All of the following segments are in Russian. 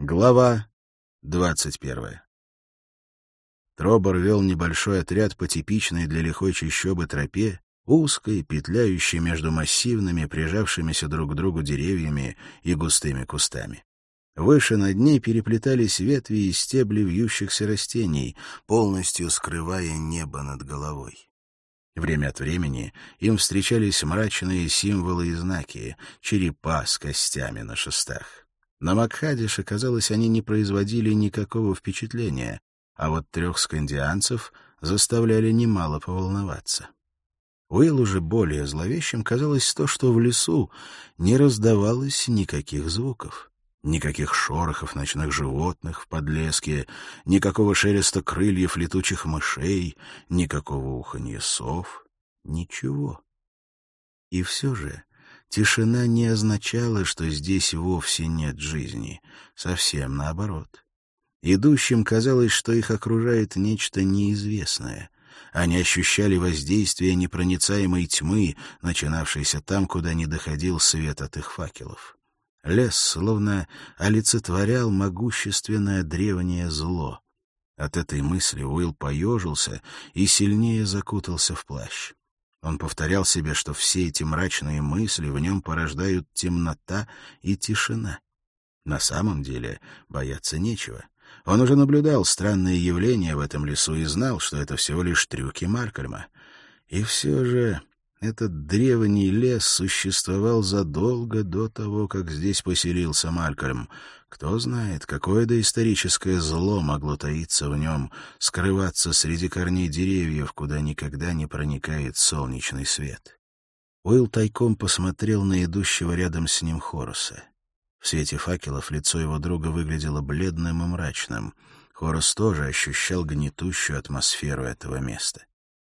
Глава 21. Тробор вел небольшой отряд по типичной для лихой чащобы тропе, узкой, петляющей между массивными, прижавшимися друг к другу деревьями и густыми кустами. Выше над ней переплетались ветви и стебли вьющихся растений, полностью скрывая небо над головой. Время от времени им встречались мрачные символы и знаки, черепа с костями на шестах. На Макхадише, казалось, они не производили никакого впечатления, а вот 3 скандианцев заставляли немало поволноваться. Уиллу же более зловещим казалось то, что в лесу не раздавалось никаких звуков. Никаких шорохов ночных животных в подлеске, никакого шелеста крыльев летучих мышей, никакого уханья сов, ничего. И все же тишина не означала, что здесь вовсе нет жизни. Совсем наоборот. Идущим казалось, что их окружает нечто неизвестное. Они ощущали воздействие непроницаемой тьмы, начинавшейся там, куда не доходил свет от их факелов. Лес словно олицетворял могущественное древнее зло. От этой мысли Уилл поежился и сильнее закутался в плащ. Он повторял себе, что все эти мрачные мысли в нем порождают темнота и тишина. На самом деле бояться нечего. Он уже наблюдал странные явления в этом лесу и знал, что это всего лишь трюки Малкольма. И все же этот древний лес существовал задолго до того, как здесь поселился Малкольм. Кто знает, какое доисторическое зло могло таиться в нем, скрываться среди корней деревьев, куда никогда не проникает солнечный свет. Уилл тайком посмотрел на идущего рядом с ним Хораса. В свете факелов лицо его друга выглядело бледным и мрачным. Хорас тоже ощущал гнетущую атмосферу этого места.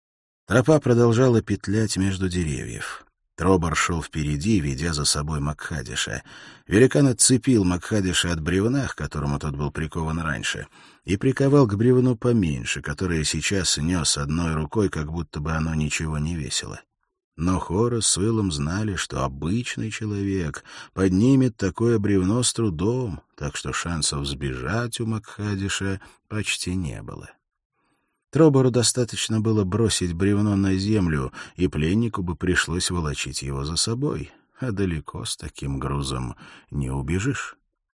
Тропа продолжала петлять между деревьев. Тробор шел впереди, ведя за собой Макхадиша. Великан отцепил Макхадиша от бревна, к которому тот был прикован раньше, и приковал к бревну поменьше, которое сейчас нес одной рукой, как будто бы оно ничего не весило. Но Хорас с Уиллом знали, что обычный человек поднимет такое бревно с трудом, так что шансов сбежать у Макхадиша почти не было. Тробору достаточно было бросить бревно на землю, и пленнику бы пришлось волочить его за собой, а далеко с таким грузом не убежишь.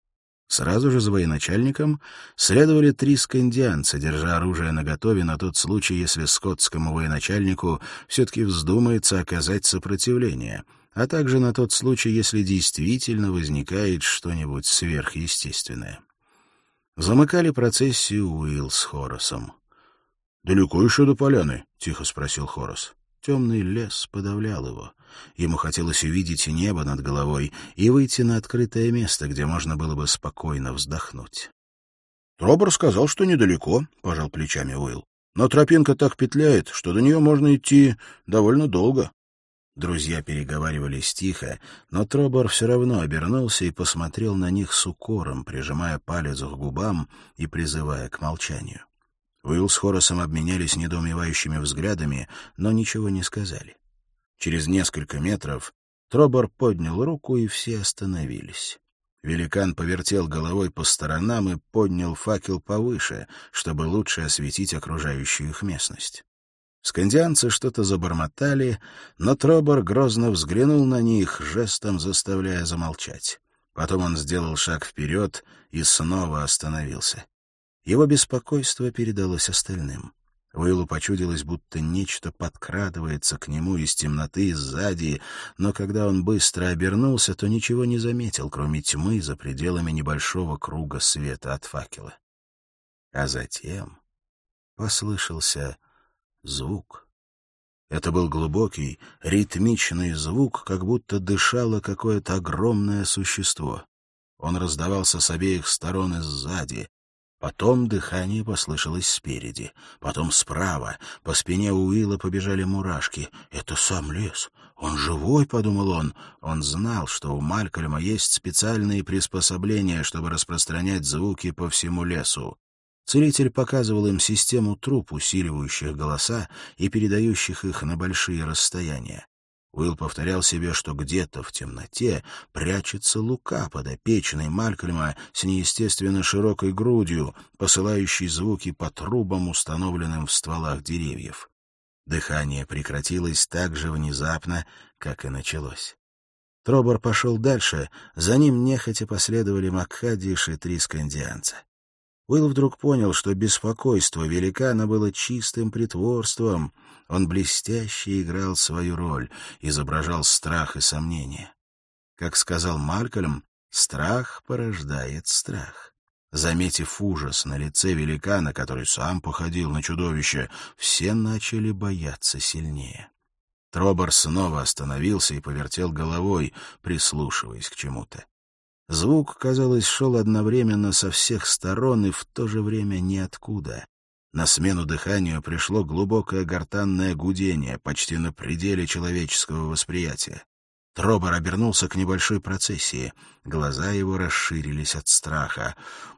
Сразу же за военачальником следовали 3 скандианца, держа оружие наготове на тот случай, если скотскому военачальнику все-таки вздумается оказать сопротивление, а также на тот случай, если действительно возникает что-нибудь сверхъестественное. Замыкали процессию Уилл с Хорасом. «Далеко еще до поляны?» — тихо спросил Хорас. Темный лес подавлял его. Ему хотелось увидеть небо над головой и выйти на открытое место, где можно было бы спокойно вздохнуть. «Тробор сказал, что недалеко», — пожал плечами Уилл. «Но тропинка так петляет, что до нее можно идти довольно долго». Друзья переговаривались тихо, но Тробор все равно обернулся и посмотрел на них с укором, прижимая палец к губам и призывая к молчанию. Уилл с Хорасом обменялись недоумевающими взглядами, но ничего не сказали. Через несколько метров Тробор поднял руку, и все остановились. Великан повертел головой по сторонам и поднял факел повыше, чтобы лучше осветить окружающую их местность. Скандианцы что-то забормотали, но Тробор грозно взглянул на них, жестом заставляя замолчать. Потом он сделал шаг вперед и снова остановился. Его беспокойство передалось остальным. Уиллу почудилось, будто нечто подкрадывается к нему из темноты сзади, но когда он быстро обернулся, то ничего не заметил, кроме тьмы за пределами небольшого круга света от факела. А затем послышался звук. Это был глубокий, ритмичный звук, как будто дышало какое-то огромное существо. Он раздавался с обеих сторон и сзади. Потом дыхание послышалось спереди, потом справа. По спине Уилла побежали мурашки. «Это сам лес. Он живой», — подумал он. Он знал, что у Малкольма есть специальные приспособления, чтобы распространять звуки по всему лесу. Целитель показывал им систему труб, усиливающих голоса и передающих их на большие расстояния. Уилл повторял себе, что где-то в темноте прячется Лука, подопечный Малькольма с неестественно широкой грудью, посылающий звуки по трубам, установленным в стволах деревьев. Дыхание прекратилось так же внезапно, как и началось. Тробор пошел дальше, за ним нехотя последовали Макхадиш и 3 скандианца. Уилл вдруг понял, что беспокойство великана было чистым притворством. Он блестяще играл свою роль, изображал страх и сомнение. Как сказал Малькольм, страх порождает страх. Заметив ужас на лице великана, который сам походил на чудовище, все начали бояться сильнее. Тробор снова остановился и повертел головой, прислушиваясь к чему-то. Звук, казалось, шел одновременно со всех сторон и в то же время ниоткуда. На смену дыханию пришло глубокое гортанное гудение, почти на пределе человеческого восприятия. Тробор обернулся к небольшой процессии. Глаза его расширились от страха.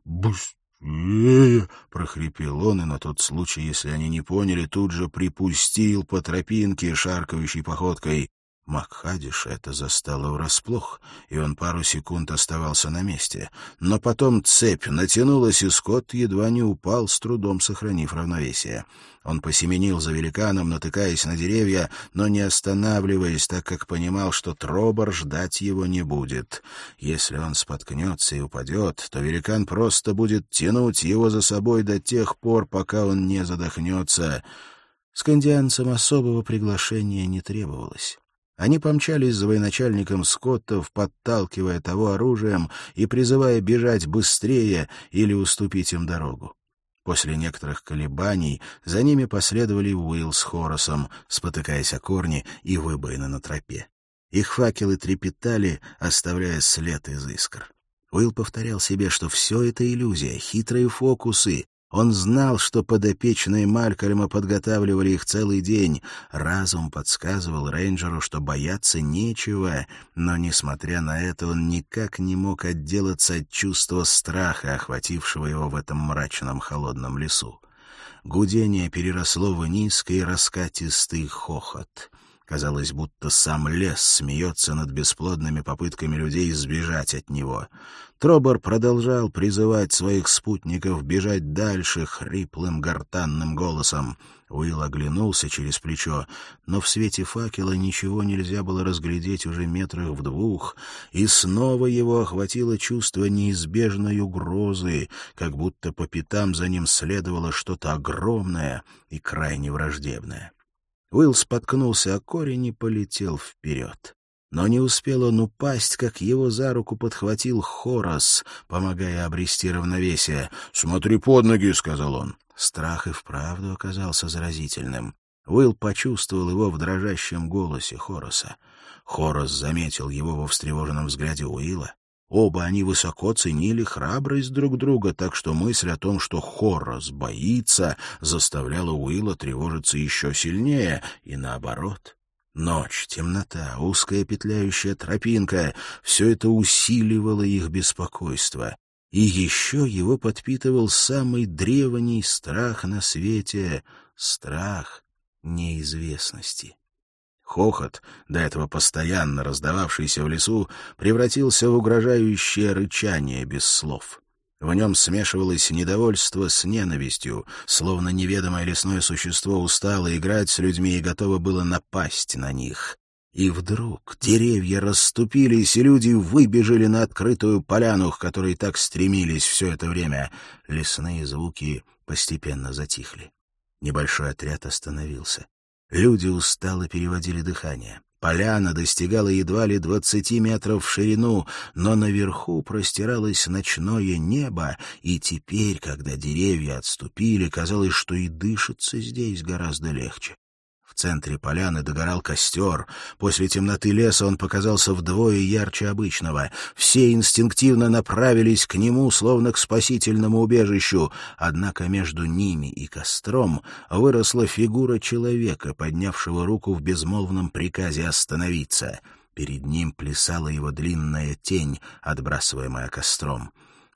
«Быстрее!» — прохрипел он, и на тот случай, если они не поняли, тут же припустил по тропинке, шаркающей походкой. Макхадиша это застало врасплох, и он пару секунд оставался на месте. Но потом цепь натянулась, и скот едва не упал, с трудом сохранив равновесие. Он посеменил за великаном, натыкаясь на деревья, но не останавливаясь, так как понимал, что Тробор ждать его не будет. Если он споткнется и упадет, то великан просто будет тянуть его за собой до тех пор, пока он не задохнется. Скандианцам особого приглашения не требовалось. Они помчались за военачальником скоттов, подталкивая того оружием и призывая бежать быстрее или уступить им дорогу. После некоторых колебаний за ними последовали Уилл с Хорасом, спотыкаясь о корни и выбоины на тропе. Их факелы трепетали, оставляя след из искр. Уилл повторял себе, что все это иллюзия, хитрые фокусы. Он знал, что подопечные Малькольма подготавливали их целый день. Разум подсказывал рейнджеру, что бояться нечего, но, несмотря на это, он никак не мог отделаться от чувства страха, охватившего его в этом мрачном холодном лесу. Гудение переросло в низкий раскатистый хохот. Казалось, будто сам лес смеется над бесплодными попытками людей сбежать от него. Тробор продолжал призывать своих спутников бежать дальше хриплым гортанным голосом. Уилл оглянулся через плечо, но в свете факела ничего нельзя было разглядеть уже метрах в 2, и снова его охватило чувство неизбежной угрозы, как будто по пятам за ним следовало что-то огромное и крайне враждебное. Уилл споткнулся о корень и полетел вперед. Но не успел он упасть, как его за руку подхватил Хорас, помогая обрести равновесие. «Смотри под ноги», — сказал он. Страх и вправду оказался заразительным. Уилл почувствовал его в дрожащем голосе Хораса. Хорас заметил его во встревоженном взгляде Уилла. Оба они высоко ценили храбрость друг друга, так что мысль о том, что Хорас боится, заставляла Уилла тревожиться еще сильнее, и наоборот. Ночь, темнота, узкая петляющая тропинка — все это усиливало их беспокойство. И еще его подпитывал самый древний страх на свете — страх неизвестности. Хохот, до этого постоянно раздававшийся в лесу, превратился в угрожающее рычание без слов. В нем смешивалось недовольство с ненавистью, словно неведомое лесное существо устало играть с людьми и готово было напасть на них. И вдруг деревья расступились, и люди выбежали на открытую поляну, к которой так стремились все это время. Лесные звуки постепенно затихли. Небольшой отряд остановился. Люди устало переводили дыхание. Поляна достигала едва ли 20 метров в ширину, но наверху простиралось ночное небо, и теперь, когда деревья отступили, казалось, что и дышится здесь гораздо легче. В центре поляны догорал костер. После темноты леса он показался вдвое ярче обычного. Все инстинктивно направились к нему, словно к спасительному убежищу. Однако между ними и костром выросла фигура человека, поднявшего руку в безмолвном приказе остановиться. Перед ним плясала его длинная тень, отбрасываемая костром.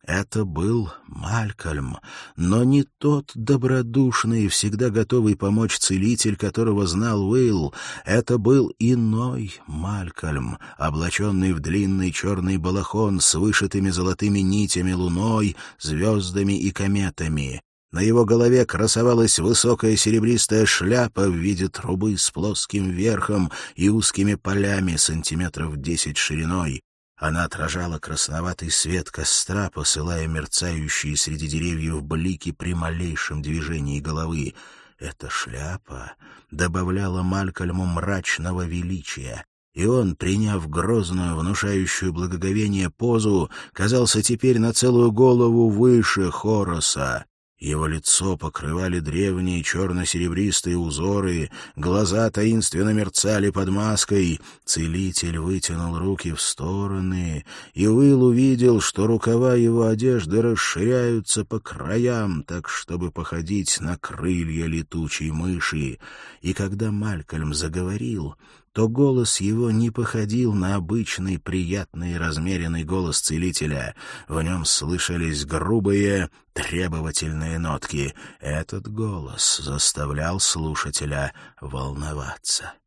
Это был Малькольм, но не тот добродушный и всегда готовый помочь целитель, которого знал Уилл. Это был иной Малькольм, облаченный в длинный черный балахон с вышитыми золотыми нитями луной, звездами и кометами. На его голове красовалась высокая серебристая шляпа в виде трубы с плоским верхом и узкими полями сантиметров 10 шириной. Она отражала красноватый свет костра, посылая мерцающие среди деревьев блики при малейшем движении головы. Эта шляпа добавляла Малькольму мрачного величия, и он, приняв грозную, внушающую благоговение позу, казался теперь на целую голову выше Хороса. Его лицо покрывали древние черно-серебристые узоры, глаза таинственно мерцали под маской. Целитель вытянул руки в стороны, и Уилл увидел, что рукава его одежды расширяются по краям, так, чтобы походить на крылья летучей мыши. И когда Малькольм заговорил, то голос его не походил на обычный приятный и размеренный голос целителя. В нем слышались грубые, требовательные нотки. Этот голос заставлял слушателя волноваться.